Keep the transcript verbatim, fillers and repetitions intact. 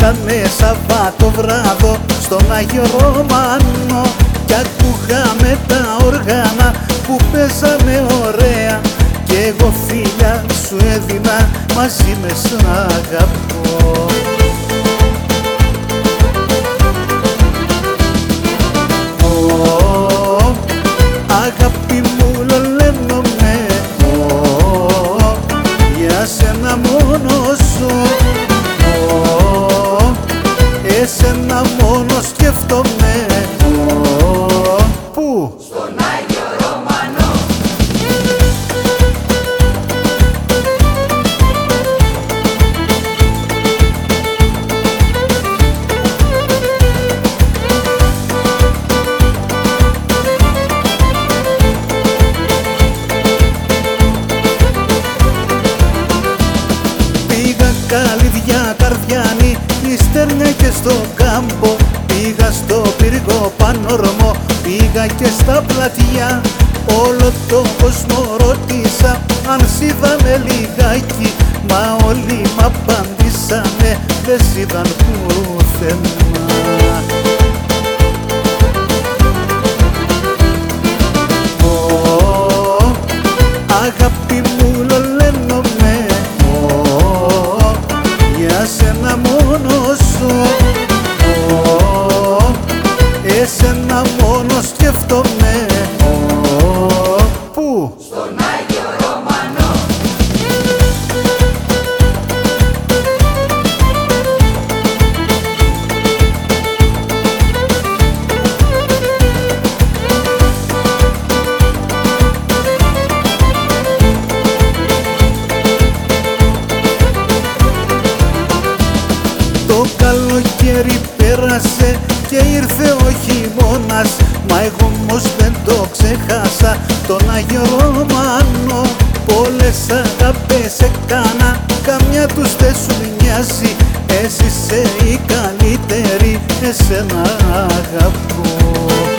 Ήτανε Σαββατοβράδο στον Άγιο Ρωμανό κι ακούγαμε τα όργανα που παίζανε ωραία κι εγώ φίλια σου έδινα, μαζί με σ' αγαπώ. Oh, αγάπη μου λολένομαι, oh, για σένα μόνο σου, oh, εσένα μόνο σκέφτομαι, oh, πού? Στον Άγιο Ρωμανό. Καλυδιά Καρδιάνη, η Στέρνια και στο Κάμπο, πήγα στο πύργο Πανόρμο, πήγα και στα πλατιά. Όλο το κόσμο ρώτησα αν σ' είδανε λιγάκι, μα όλοι μ' απαντήσανε δεν σ' είδαν πουθενά. Oh, αγάπη μου λολένομαι, για σένα μόνο σου, oh, εσένα μόνο σκέφτομαι, oh, πού? Στον Άγιο Ρωμανό. Το καλοκαίρι πέρασε και ήρθε ο χειμώνας, μα εγώ όμως δεν το ξεχάσα τον Άγιο Ρωμανό. Πολλές αγάπες έκανα, καμιά τους δεν σου μοιάζει, εσύ είσαι η καλύτερη, εσένα αγαπώ.